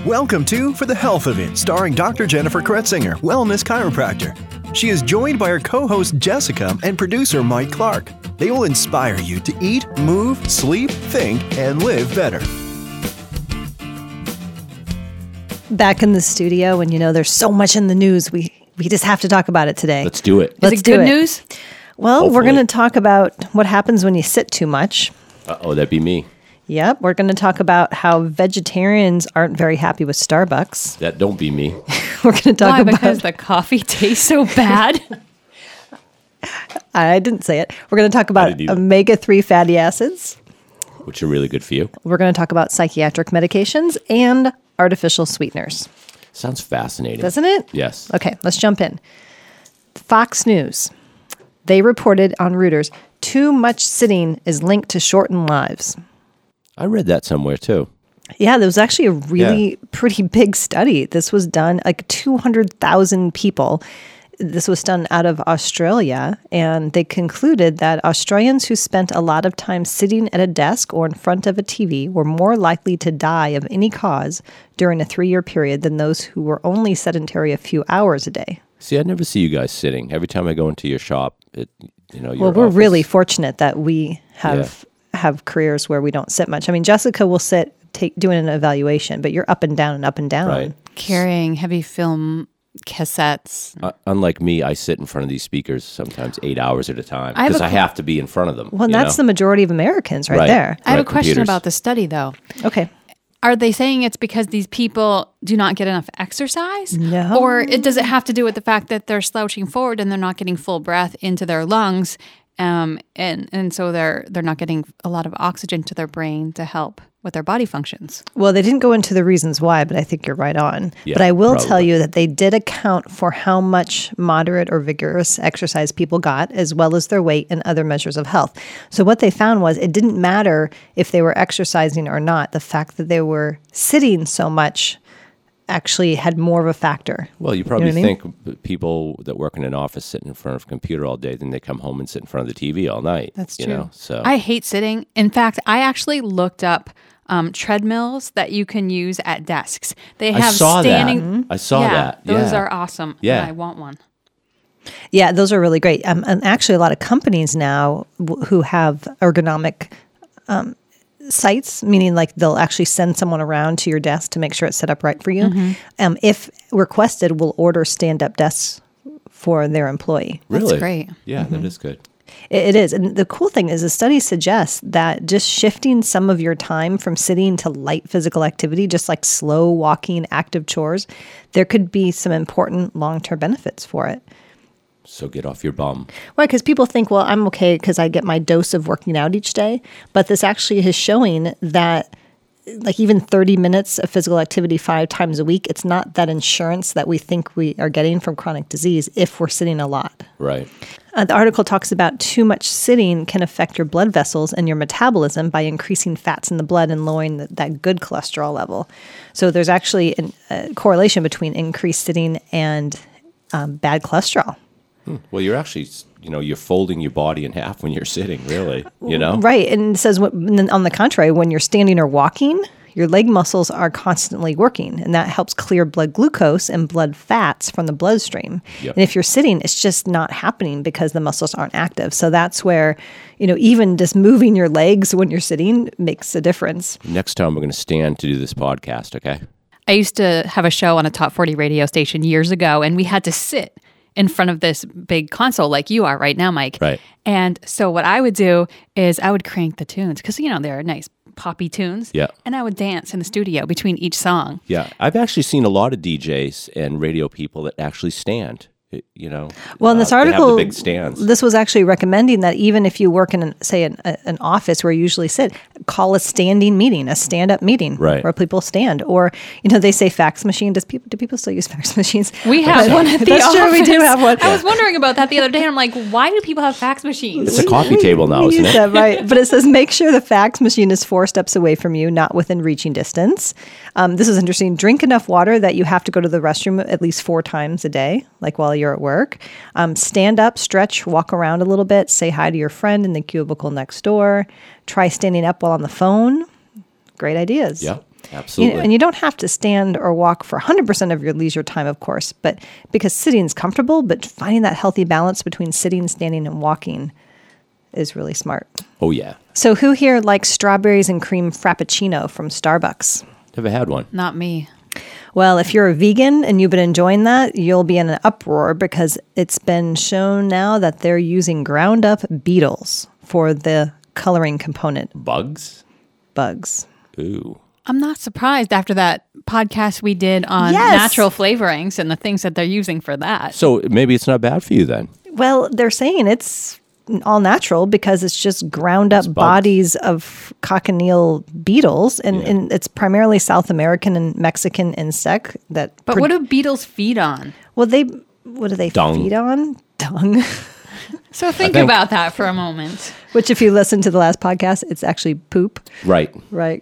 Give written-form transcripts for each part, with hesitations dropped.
Welcome to For the Health of It, starring Dr. Jennifer Kretzinger, wellness chiropractor. She is joined by her co-host Jessica and producer Mike Clark. They will inspire you to eat, move, sleep, think, and live better. Back in the studio, and there's so much in the news, we just have to talk about it today. Let's do it. Let's Is it good news? Well, Hopefully. we're going to talk about what happens when you sit too much. Uh-oh, that'd be me. Yep, we're going to talk about how vegetarians aren't very happy with Starbucks. That don't be me. We're going to talk Why? about... Because the coffee tastes so bad? I didn't say it. We're going to talk about didn't either. omega-3 fatty acids. Which are really good for you. We're going to talk about psychiatric medications and artificial sweeteners. Sounds fascinating. Doesn't it? Yes. Okay, let's jump in. Fox News. They reported on Reuters, too much sitting is linked to shortened lives. I read that somewhere too. Yeah, there was actually a really pretty big study. This was done, like 200,000 people. This was done out of Australia, and they concluded that Australians who spent a lot of time sitting at a desk or in front of a TV were more likely to die of any cause during a 3-year period than those who were only sedentary a few hours a day. See, I never see you guys sitting. Every time I go into your shop, your Well, we're office- really fortunate that we have careers where we don't sit much. I mean, Jessica will sit doing an evaluation, but you're up and down and up and down. Right. Carrying heavy film cassettes. Unlike me, I sit in front of these speakers sometimes 8 hours at a time I have because a I have to be in front of them. Well, that's the majority of Americans right there. I have a Right, question computers. about the study, though. Okay. Are they saying it's because these people do not get enough exercise? No. Or does it have to do with the fact that they're slouching forward and they're not getting full breath into their lungs, and so they're not getting a lot of oxygen to their brain to help with their body functions? Well, they didn't go into the reasons why, but I think you're right on. Yeah, but I will probably. tell you that they did account for how much moderate or vigorous exercise people got, as well as their weight and other measures of health. So what they found was it didn't matter if they were exercising or not. The fact that they were sitting so much actually had more of a factor. Well, you probably know what I mean? think people that work in an office sit in front of a computer all day, then they come home and sit in front of the TV all night. That's you true. know, so I hate sitting. In fact, I actually looked up treadmills that you can use at desks. They I have saw standing. that. I saw yeah, that. Those Yeah. are awesome. Yeah. and I want one. Yeah, those are really great. And actually, a lot of companies now who have ergonomic sites, meaning like they'll actually send someone around to your desk to make sure it's set up right for you. If requested, will order stand-up desks for their employee. really That's great. Yeah, that is good. It is. And the cool thing is the study suggests that just shifting some of your time from sitting to light physical activity, just like slow walking, active chores, there could be some important long-term benefits for it. So get off your bum. Right, because people think, well, I'm okay because I get my dose of working out each day. But this actually is showing that like even 30 minutes of physical activity 5 times a week, it's not that insurance that we think we are getting from chronic disease if we're sitting a lot. Right. The article talks about too much sitting can affect your blood vessels and your metabolism by increasing fats in the blood and lowering that good cholesterol level. So there's actually a correlation between increased sitting and bad cholesterol. Well, you're actually, you're folding your body in half when you're sitting, really, Right. And it says, on the contrary, when you're standing or walking, your leg muscles are constantly working, and that helps clear blood glucose and blood fats from the bloodstream. Yep. And if you're sitting, it's just not happening because the muscles aren't active. So that's where, even just moving your legs when you're sitting makes a difference. Next time we're going to stand to do this podcast, okay? I used to have a show on a top 40 radio station years ago, and we had to sit in front of this big console like you are right now, Mike. Right. And so what I would do is I would crank the tunes because, they're nice poppy tunes. Yeah. And I would dance in the studio between each song. Yeah. I've actually seen a lot of DJs and radio people that actually stand, Well, in this they have article, the big stands. this was actually recommending that even if you work in, an office where you usually sit, call a standing meeting, a stand-up meeting, Right. where people stand. Or, they say fax machine. Do people still use fax machines? We have one at the That's office. true, we do have one. I was wondering about that the other day, and I'm like, why do people have fax machines? It's a coffee table now, We isn't use it? that, right. But it says make sure the fax machine is 4 steps away from you, not within reaching distance. This is interesting. Drink enough water that you have to go to the restroom at least 4 times a day, like while you're at work. Stand up, stretch, walk around a little bit, say hi to your friend in the cubicle next door. Try standing up while on the phone. Great ideas. Yeah. Absolutely. And you don't have to stand or walk for 100% of your leisure time, of course, but because sitting is comfortable, but finding that healthy balance between sitting, standing, and walking is really smart. Oh, yeah. So who here likes strawberries and cream frappuccino from Starbucks? Never had one. Not me. Well, if you're a vegan and you've been enjoying that, you'll be in an uproar because it's been shown now that they're using ground up beetles for the coloring component. Bugs? Bugs. Ooh. I'm not surprised after that podcast we did on natural flavorings and the things that they're using for that. So maybe it's not bad for you then. Well, they're saying it's all natural because it's just ground up bodies of cochineal beetles, and it's primarily South American and Mexican insect that. But what do beetles feed on? Well, what do they feed on? Dung. So think about that for a moment. Which, if you listen to the last podcast, it's actually poop. Right. Right.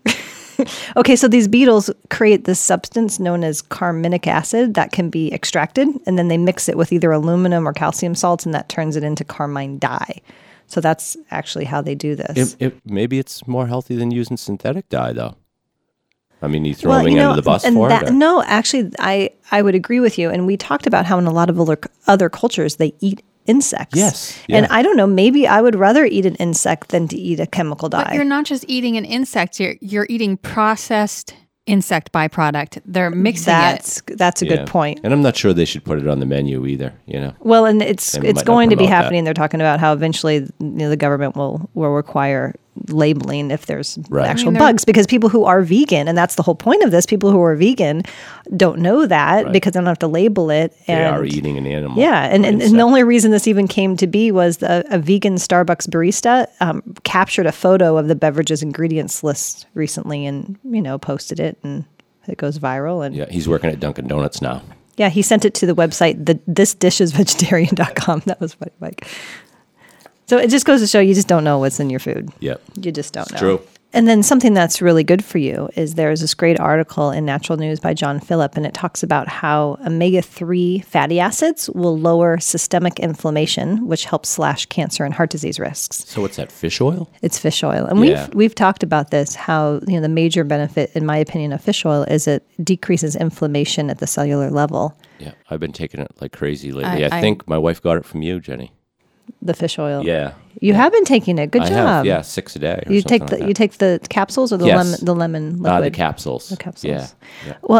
Okay, so these beetles create this substance known as carminic acid that can be extracted, and then they mix it with either aluminum or calcium salts, and that turns it into carmine dye. So that's actually how they do this. Maybe it's more healthy than using synthetic dye, though. I mean, you throw me under the bus for it? No, actually, I would agree with you. And we talked about how in a lot of other cultures, they eat insects. Yes. Yeah. And I don't know, maybe I would rather eat an insect than to eat a chemical dye. But you're not just eating an insect, you're eating processed insect byproduct. They're mixing it. That's a good point. And I'm not sure they should put it on the menu either, Well, and it's going to be happening. They're talking about how eventually the government will require labeling if there's actual bugs, because people who are vegan, and that's the whole point of this, people who are vegan don't know that because they don't have to label it. They are eating an animal. Yeah, and the only reason this even came to be was a vegan Starbucks barista captured a photo of the beverages ingredients list recently and, posted it, and it goes viral. And yeah, he's working at Dunkin' Donuts now. Yeah, he sent it to the website, thisdishesvegetarian.com. That was funny, Mike. So it just goes to show you just don't know what's in your food. Yep. You just don't know. True. And then something that's really good for you is there's this great article in Natural News by John Phillip, and it talks about how omega-3 fatty acids will lower systemic inflammation, which helps slash cancer and heart disease risks. So what's that, fish oil? It's fish oil. And we've talked about this, how the major benefit, in my opinion, of fish oil is it decreases inflammation at the cellular level. Yeah, I've been taking it like crazy lately. I think my wife got it from you, Jenny. The fish oil. Yeah. You have been taking it. Good job. Yeah, 6 a day. You take the capsules or the lemon liquid? The capsules. The capsules. Yeah. Well,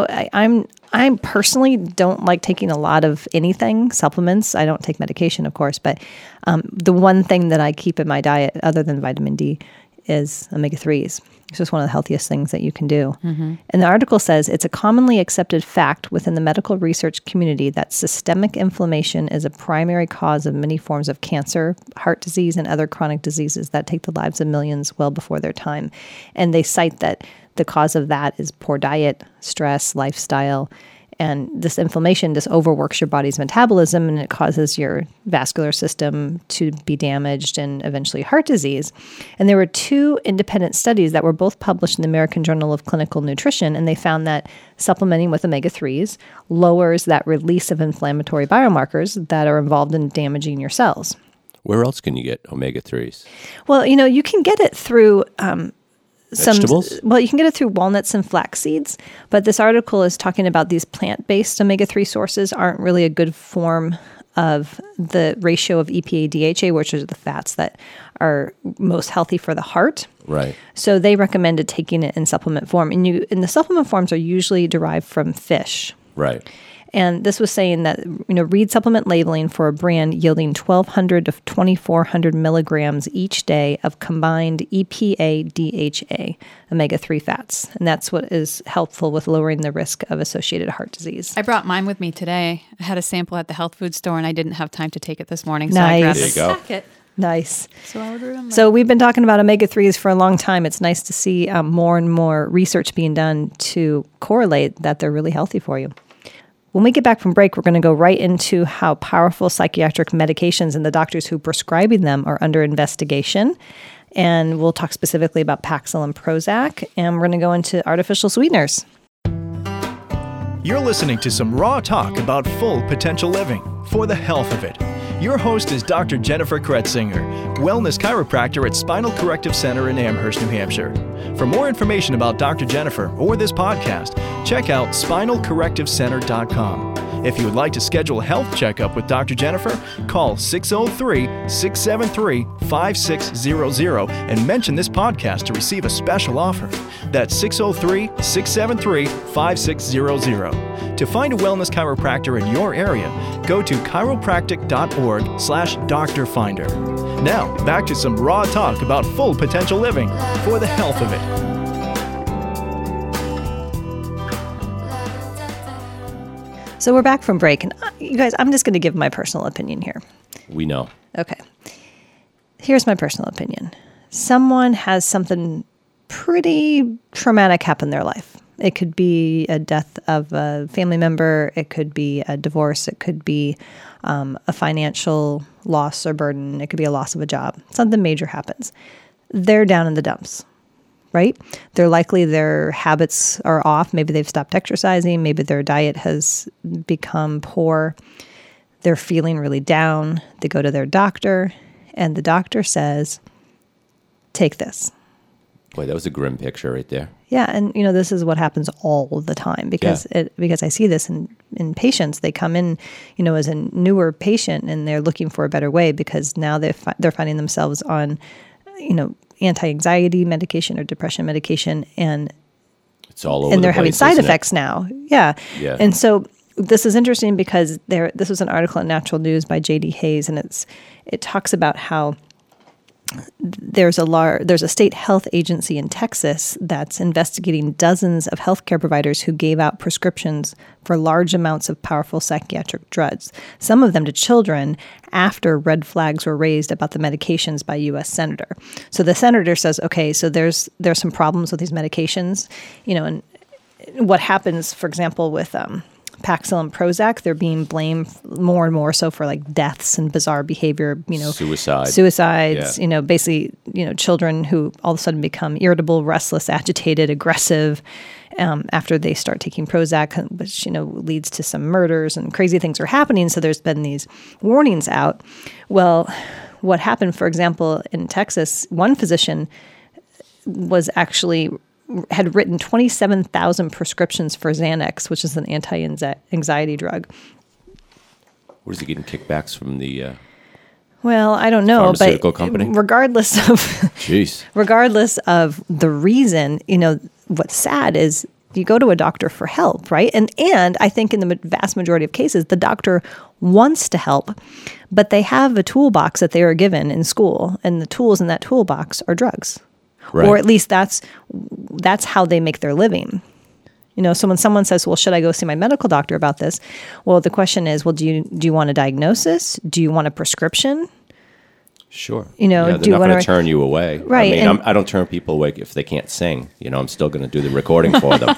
and I personally don't like taking a lot of anything, supplements. I don't take medication, of course, but the one thing that I keep in my diet, other than vitamin D, is omega-3s. It's just one of the healthiest things that you can do. Mm-hmm. And the article says it's a commonly accepted fact within the medical research community that systemic inflammation is a primary cause of many forms of cancer, heart disease, and other chronic diseases that take the lives of millions well before their time. And they cite that the cause of that is poor diet, stress, lifestyle, and this inflammation just overworks your body's metabolism, and it causes your vascular system to be damaged and eventually heart disease. And there were 2 independent studies that were both published in the American Journal of Clinical Nutrition, and they found that supplementing with omega-3s lowers that release of inflammatory biomarkers that are involved in damaging your cells. Where else can you get omega-3s? Well, you can get it through vegetables? You can get it through walnuts and flax seeds, but this article is talking about these plant-based omega-3 sources aren't really a good form of the ratio of EPA, DHA, which are the fats that are most healthy for the heart. Right. So they recommended taking it in supplement form, and the supplement forms are usually derived from fish. Right. And this was saying that, read supplement labeling for a brand yielding 1,200 to 2,400 milligrams each day of combined EPA, DHA, omega-3 fats. And that's what is helpful with lowering the risk of associated heart disease. I brought mine with me today. I had a sample at the health food store, and I didn't have time to take it this morning. So nice. I grabbed there you a packet. Nice. So I would remember. So we've been talking about omega-3s for a long time. It's nice to see more and more research being done to correlate that they're really healthy for you. When we get back from break, we're going to go right into how powerful psychiatric medications and the doctors who are prescribing them are under investigation. And we'll talk specifically about Paxil and Prozac. And we're going to go into artificial sweeteners. You're listening to some raw talk about full potential living for the health of it. Your host is Dr. Jennifer Kretzinger, wellness chiropractor at Spinal Corrective Center in Amherst, New Hampshire. For more information about Dr. Jennifer or this podcast, check out spinalcorrectivecenter.com. If you would like to schedule a health checkup with Dr. Jennifer, call 603-673-5600 and mention this podcast to receive a special offer. That's 603-673-5600. To find a wellness chiropractor in your area, go to chiropractic.org/doctorfinder. Now, back to some raw talk about full potential living for the health of it. So we're back from break. And you guys, I'm just going to give my personal opinion here. We know. Okay. Here's my personal opinion. Someone has something pretty traumatic happen in their life. It could be a death of a family member. It could be a divorce. It could be a financial loss or burden. It could be a loss of a job. Something major happens. They're down in the dumps, right? They're likely their habits are off. Maybe they've stopped exercising. Maybe their diet has become poor. They're feeling really down. They go to their doctor, and the doctor says, take this. Boy, that was a grim picture right there. Yeah, and this is what happens all the time because I see this in patients. They come in, as a newer patient, and they're looking for a better way because now they're finding themselves on, anti-anxiety medication or depression medication, and it's all over. And they're having place, side effects now. Yeah, Yeah. And so this is interesting because this was an article in Natural News by J.D. Hayes, and it talks about how there's a state health agency in Texas that's investigating dozens of healthcare providers who gave out prescriptions for large amounts of powerful psychiatric drugs, some of them to children, after red flags were raised about the medications by U.S. senator. So the senator says, okay, so there's some problems with these medications, and what happens, for example, with Paxil and Prozac, they're being blamed more and more so for like deaths and bizarre behavior, suicides, Yeah. Basically, children who all of a sudden become irritable, restless, agitated, aggressive after they start taking Prozac, which, leads to some murders and crazy things are happening. So there's been these warnings out. Well, what happened, for example, in Texas, one physician had written 27,000 prescriptions for Xanax, which is an anti-anxiety drug. What is he getting kickbacks from the Well, I don't know, pharmaceutical but company? regardless of the reason, what's sad is you go to a doctor for help, right? And I think in the vast majority of cases, the doctor wants to help, but they have a toolbox that they are given in school, and the tools in that toolbox are drugs. Right. Or at least that's how they make their living. So when someone says, well, should I go see my medical doctor about this? Well, the question is, well, do you want a diagnosis? Do you want a prescription? Sure. Do they're not you want going to turn you away. Right. I mean, I don't turn people away if they can't sing. I'm still going to do the recording for them.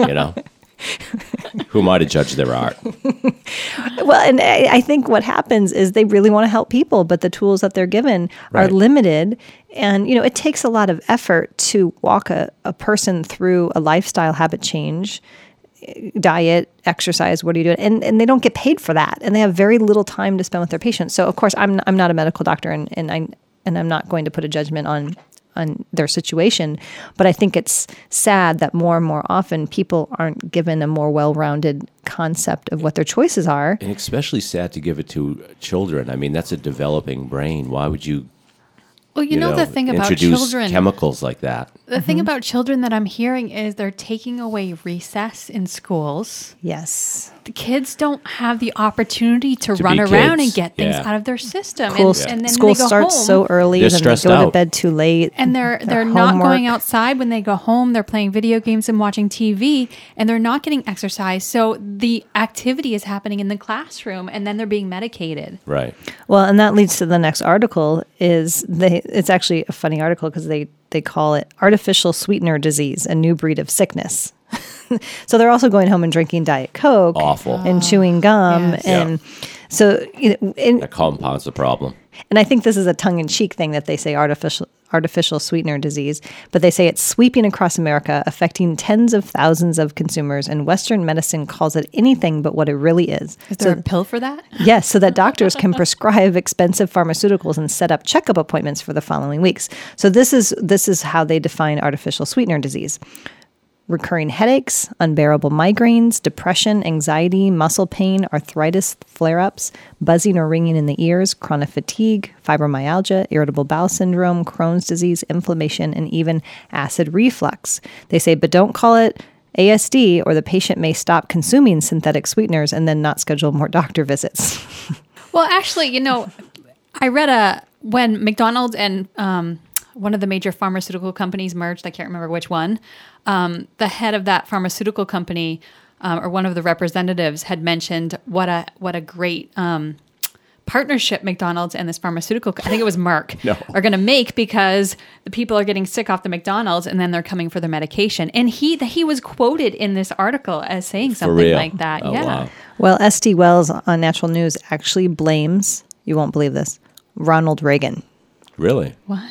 Who am I to judge their art? Well, and I think what happens is they really want to help people, but the tools that they're given are limited. And, it takes a lot of effort to walk a person through a lifestyle habit change, diet, exercise, what are you doing? And they don't get paid for that. And they have very little time to spend with their patients. So, of course, I'm not a medical doctor, and I'm not going to put a judgment on their situation. But I think it's sad that more and more often people aren't given a more well-rounded concept of what their choices are. And especially sad to give it to children. I mean, that's a developing brain. Why would you Well, the thing about introduce children, chemicals like that? the thing about children that I'm hearing is they're taking away recess in schools. Yes. The kids don't have the opportunity to run be around kids. and get things Yeah. out of their system. And then School they go starts home, so early, They're and they stressed go to out. bed too late. and they're Their not homework. going outside when they go home. They're playing video games and watching TV, and they're not getting exercise. So the activity is happening in the classroom, and then they're being medicated. Right. Well, and that leads to the next article. It's actually a funny article because they call it artificial sweetener disease, a new breed of sickness. So they're also going home and drinking Diet Coke, Awful. and chewing gum, Yes. and so That compounds the problem. and I think this is a tongue-in-cheek thing that they say artificial artificial sweetener disease, but they say it's sweeping across America, affecting tens of thousands of consumers, and Western medicine calls it anything but what it really is. Is there a pill for that? Yes, so that doctors can prescribe expensive pharmaceuticals and set up checkup appointments for the following weeks. So this is how they define artificial sweetener disease. Recurring headaches, unbearable migraines, depression, anxiety, muscle pain, arthritis flare-ups, buzzing or ringing in the ears, chronic fatigue, fibromyalgia, irritable bowel syndrome, Crohn's disease, inflammation, and even acid reflux. They say, but don't call it ASD or the patient may stop consuming synthetic sweeteners and then not schedule more doctor visits. Well, actually, I read when McDonald's and one of the major pharmaceutical companies merged, I can't remember which one, the head of that pharmaceutical company or one of the representatives had mentioned what a great partnership McDonald's and this pharmaceutical, I think it was Merck, are going to make because the people are getting sick off the McDonald's and then they're coming for their medication. And he was quoted in this article as saying something like that. Oh, yeah. wow. Well, S.D. Wells on Natural News actually blames, you won't believe this, Ronald Reagan. Really? What?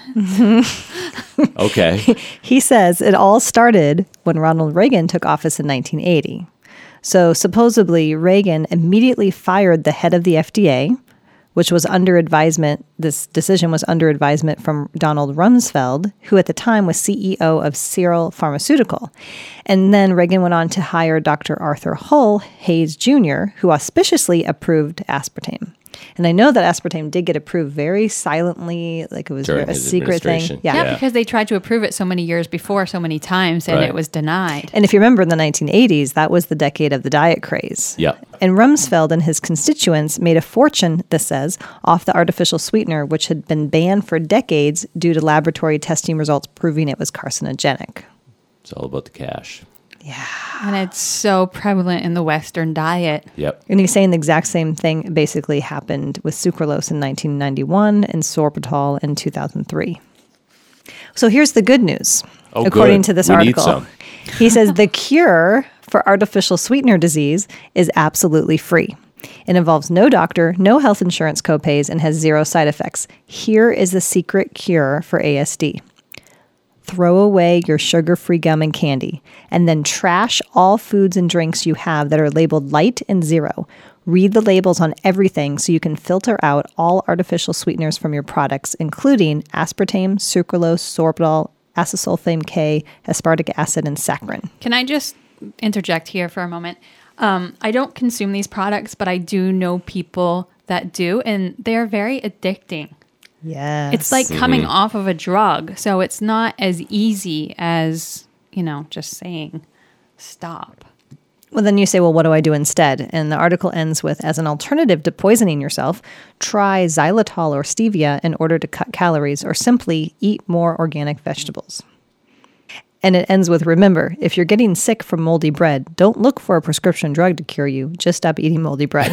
Okay. He says it all started when Ronald Reagan took office in 1980. So supposedly Reagan immediately fired the head of the FDA, which was under advisement. This decision was under advisement from Donald Rumsfeld, who at the time was CEO of Serum Pharmaceutical. And then Reagan went on to hire Dr. Arthur Hull Hayes Jr., who auspiciously approved aspartame. And I know that aspartame did get approved very silently, like it was During a his secret thing. administration. Yeah, because they tried to approve it so many years before, so many times, and Right. it was denied. And if you remember in the 1980s, that was the decade of the diet craze. Yep. And Rumsfeld and his constituents made a fortune, this says, off the artificial sweetener, which had been banned for decades due to laboratory testing results proving it was carcinogenic. It's all about the cash. And it's so prevalent in the Western diet. Yep. And he's saying the exact same thing basically happened with sucralose in 1991 and sorbitol in 2003. So here's the good news, Oh, according good. to this We need article. some. He says the cure for artificial sweetener disease is absolutely free. It involves no doctor, no health insurance copays, and has zero side effects. Here is the secret cure for ASD. Throw away your sugar-free gum and candy, and then trash all foods and drinks you have that are labeled light and zero. Read the labels on everything so you can filter out all artificial sweeteners from your products, including aspartame, sucralose, sorbitol, acesulfame K, aspartic acid, and saccharin. Can I just interject here for a moment? I don't consume these products, but I do know people that do, and they're very addicting. Yes. It's like coming off of a drug. So it's not as easy as, just saying stop. Well, then you say, well, what do I do instead? And the article ends with, as an alternative to poisoning yourself, try xylitol or stevia in order to cut calories, or simply eat more organic vegetables. And it ends with, remember, if you're getting sick from moldy bread, don't look for a prescription drug to cure you. Just stop eating moldy bread.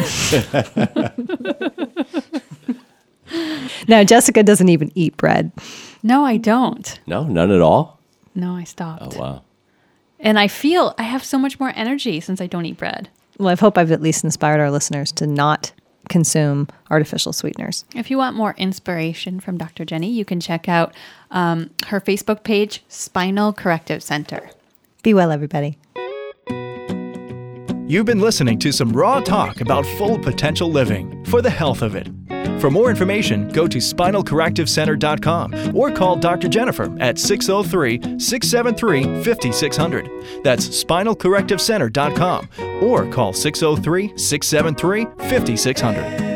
Now, Jessica doesn't even eat bread. No, I don't. No, none at all? No, I stopped. Oh, wow. And I feel I have so much more energy since I don't eat bread. Well, I hope I've at least inspired our listeners to not consume artificial sweeteners. If you want more inspiration from Dr. Jenny, you can check out her Facebook page, Spinal Corrective Center. Be well, everybody. You've been listening to some raw talk about full potential living for the health of it. For more information, go to spinalcorrectivecenter.com or call Dr. Jennifer at 603-673-5600. That's spinalcorectivecenter.com or call 603-673-5600.